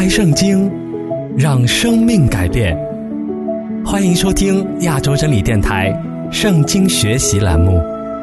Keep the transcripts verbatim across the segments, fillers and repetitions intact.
开圣经，让生命改变。欢迎收听亚洲真理电台圣经学习栏目。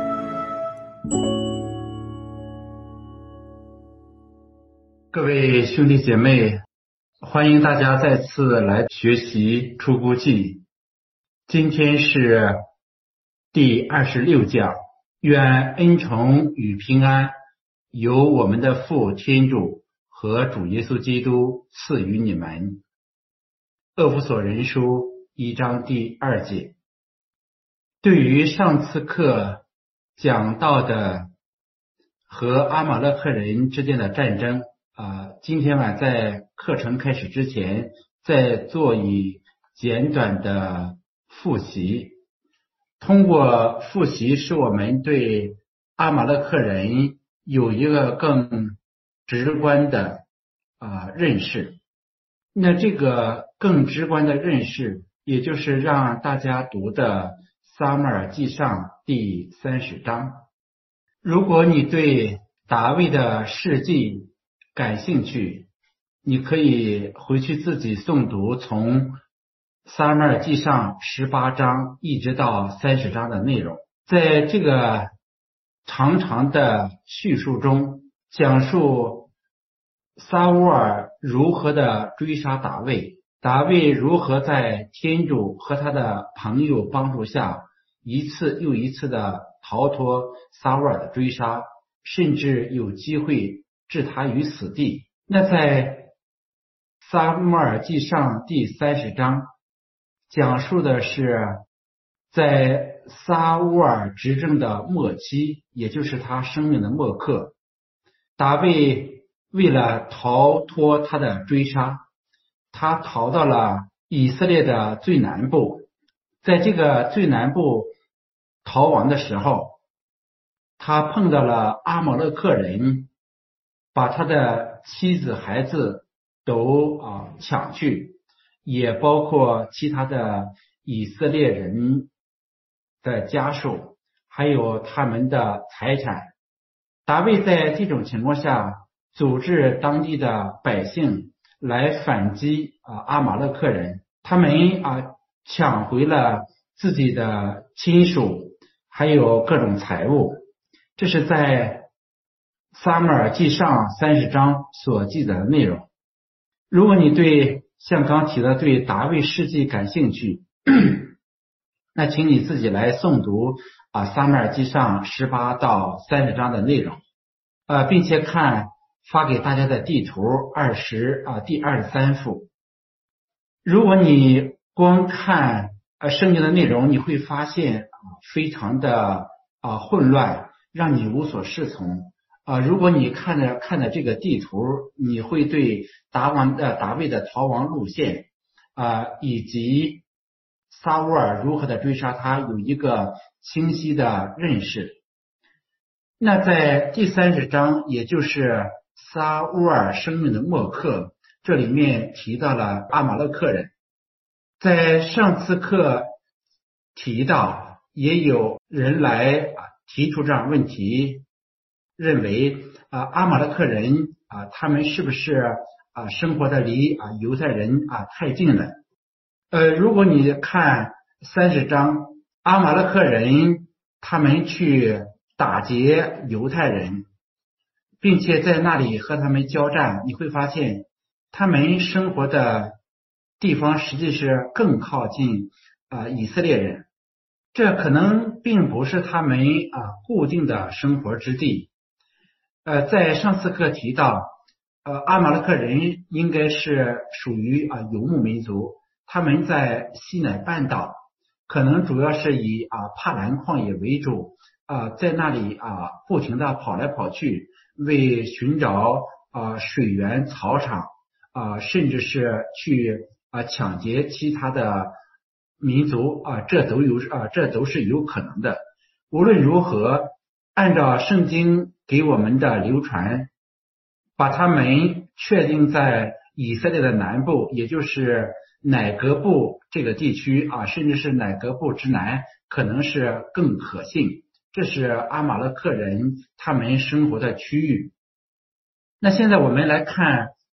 各位兄弟姐妹，欢迎大家再次来学习出谷记。今天是第二十六讲，愿恩宠与平安由我们的父天主和主耶稣基督赐予你们。厄弗所人书一章第二节。对于上次课讲到的和阿玛勒克人之间的战争，啊，今天晚在课程开始之前，再做以简短的复习。通过复习，使我们对阿玛勒克人有一个更直观的啊、呃、认识。那这个更直观的认识，也就是让大家读的撒母耳记上第三十章。如果你对大卫的事迹感兴趣，你可以回去自己诵读从撒母耳记上十八章一直到三十章的内容。在这个长长的叙述中，讲述撒乌尔如何的追杀大卫，大卫如何在天主和他的朋友帮助下一次又一次的逃脱撒乌尔的追杀，甚至有机会置他于死地。那在撒母耳记上第三十章讲述的是在撒乌尔执政的末期，也就是他生命的末刻，大卫为了逃脱他的追杀，他逃到了以色列的最南部。在这个最南部逃亡的时候，他碰到了阿玛勒克人，把他的妻子孩子都啊抢去，也包括其他的以色列人的家属，还有他们的财产。大卫在这种情况下组织当地的百姓来反击啊阿玛勒克人，他们啊抢回了自己的亲属，还有各种财物。这是在撒母耳记上三十章所记载的内容。如果你对像刚提的对大卫事迹感兴趣，那请你自己来诵读啊撒母耳记上十八到三十章的内容，呃，并且看发给大家的地图二十啊第二十三幅。如果你光看呃圣经的内容，你会发现啊非常的啊混乱，让你无所适从。啊，如果你看着看着这个地图，你会对达王的大卫的逃亡路线啊，以及撒乌尔如何的追杀他有一个清晰的认识。那在第三十章，也就是撒乌尔生命的末刻，这里面提到了阿玛勒克人。在上次课提到，也有人来提出这样问题，认为啊阿玛勒克人啊他们是不是啊生活的离啊犹太人啊太近了？呃，如果你看三十章，阿玛勒克人他们去打劫犹太人，并且在那里和他们交战，你会发现他们生活的地方实际是更靠近啊以色列人，这可能并不是他们啊固定的生活之地。呃，在上次课提到，呃，阿玛勒克人应该是属于啊游牧民族，他们在西乃半岛，可能主要是以啊帕兰旷野为主，啊在那里啊不停的跑来跑去，为寻找啊水源、草场啊，甚至是去啊抢劫其他的民族啊，这都有啊这都是有可能的。无论如何，按照圣经给我们的流传，把他们确定在以色列的南部，也就是乃革布这个地区啊，甚至是乃革布之南，可能是更可信。这是阿玛勒克人他们生活的区域。那现在我们来看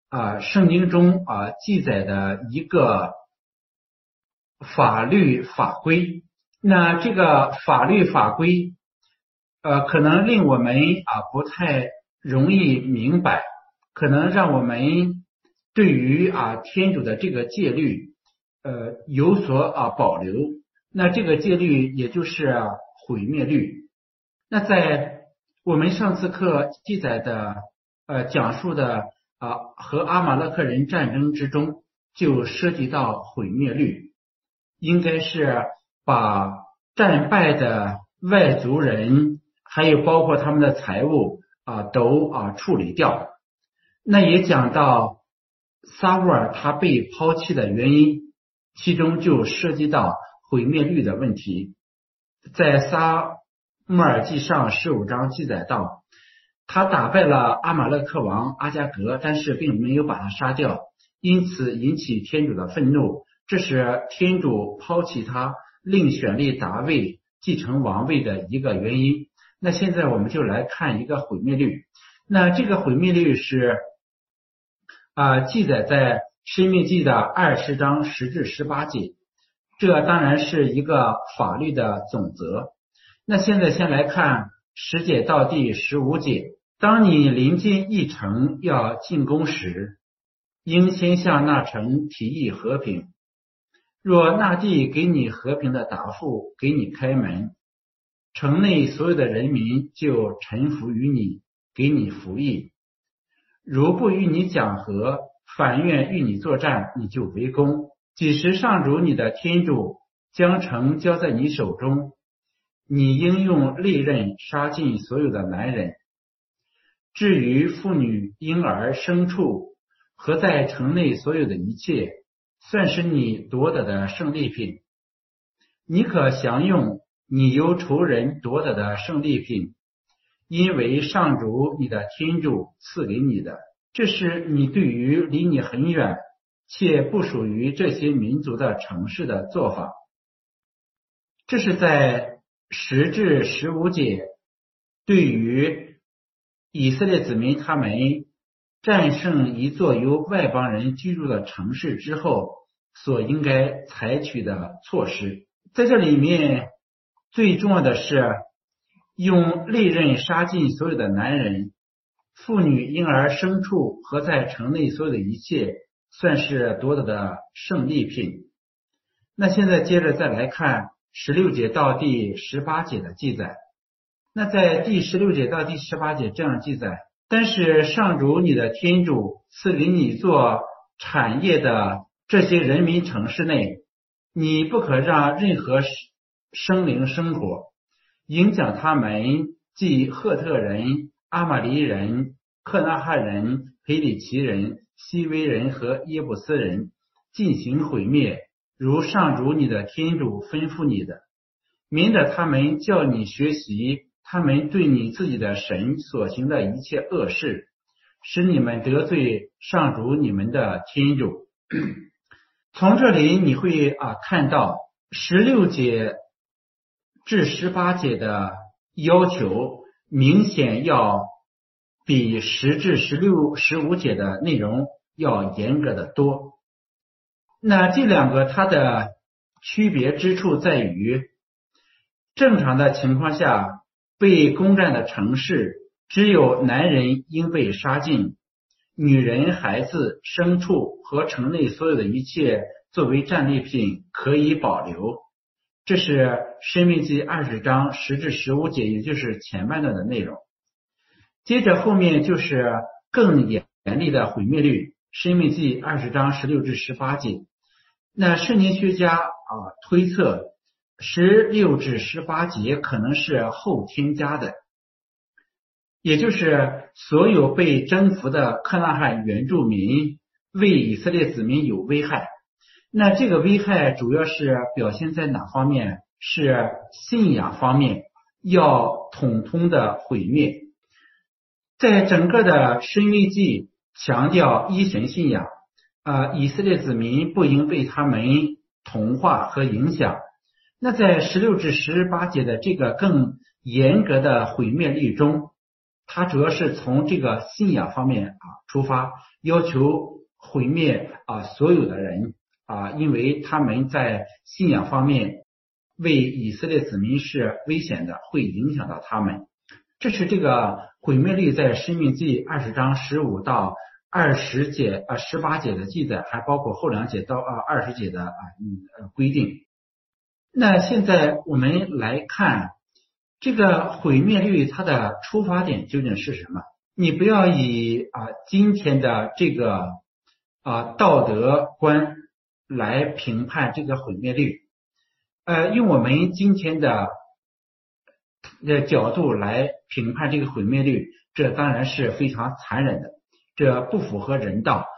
啊圣经中啊记载的一个法律法规。那这个法律法规呃可能令我们啊不太容易明白，可能让我们对于啊天主的这个戒律呃有所啊保留。那这个戒律也就是啊毁灭律。那在我们上次课记载的呃讲述的啊和阿马勒克人战争之中，就涉及到毁灭律，应该是把战败的外族人还有包括他们的财物啊都啊处理掉。那也讲到撒乌尔他被抛弃的原因，其中就涉及到毁灭律的问题。在撒母耳记上十五章记载到，他打败了阿马勒克王阿加格，但是并没有把他杀掉，因此引起天主的愤怒，这是天主抛弃他，另选立达味继承王位的一个原因。那现在我们就来看一个毁灭律。那这个毁灭律是啊、呃、记载在申命记的二十章十至十八节，这当然是一个法律的总则。那现在先来看十节到第十五节。当你临近一城要进攻时，应先向那城提议和平。若那地给你和平的答复，给你开门，城内所有的人民就臣服于你，给你服役。如不与你讲和，反愿与你作战，你就围攻。几时上主你的天主将城交在你手中，你应用利刃杀尽所有的男人。至于妇女、婴儿、牲畜和在城内所有的一切，算是你夺得的胜利品。你可享用你由仇人夺得的胜利品，因为上主你的天主赐给你的。这是你对于离你很远且不属于这些民族的城市的做法。这是在十至十五节对于以色列子民他们战胜一座由外邦人居住的城市之后所应该采取的措施。在这里面最重要的是用利刃杀尽所有的男人、妇女、婴儿、牲畜和在城内所有的一切，算是夺得的胜利品。那现在接着再来看十六节到第十八节的记载。那在第十六节到第十八节这样记载：但是上主你的天主赐给你做产业的这些人民城市内，你不可让任何生灵生活，影响他们，即赫特人、阿玛黎人、克纳汉人、培里奇人、西威人和耶布斯人，进行毁灭，如上主你的天主吩咐你的，免得他们叫你学习他们对你自己的神所行的一切恶事，使你们得罪上主你们的天主。从这里你会啊看到十六节至十八节的要求明显要比十至十六、十五节的内容要严格的多。那这两个它的区别之处在于，正常的情况下，被攻占的城市只有男人应被杀尽，女人、孩子、牲畜和城内所有的一切作为战利品可以保留。这是申命记二十章十至十五节，也就是前半段的内容。接着后面就是更严厉的毁灭律，申命记二十章十六至十八节。那圣经学家啊推测十六至十八节可能是后添加的，也就是所有被征服的克纳汉原住民为以色列子民有危害。那这个危害主要是表现在哪方面？是信仰方面，要统统的毁灭。在整个的申命记强调一神信仰，呃，以色列子民不应被他们同化和影响。那在十六至十八节的这个更严格的毁灭律中， 它主要是从这个信仰方面啊出发，要求毁灭啊所有的人啊，因为他们在信仰方面为以色列子民是危险的，会影响到他们。这是这个毁灭律在申命记二十章十五到二十节啊十八节的记载，还包括后两节到啊二十节的啊嗯规定。那现在我们来看这个毁灭律，它的出发点究竟是什么？你不要以啊今天的这个啊道德观来评判这个毁灭律，呃，用我们今天的的角度来评判这个毁灭律，这当然是非常残忍的，这不符合人道。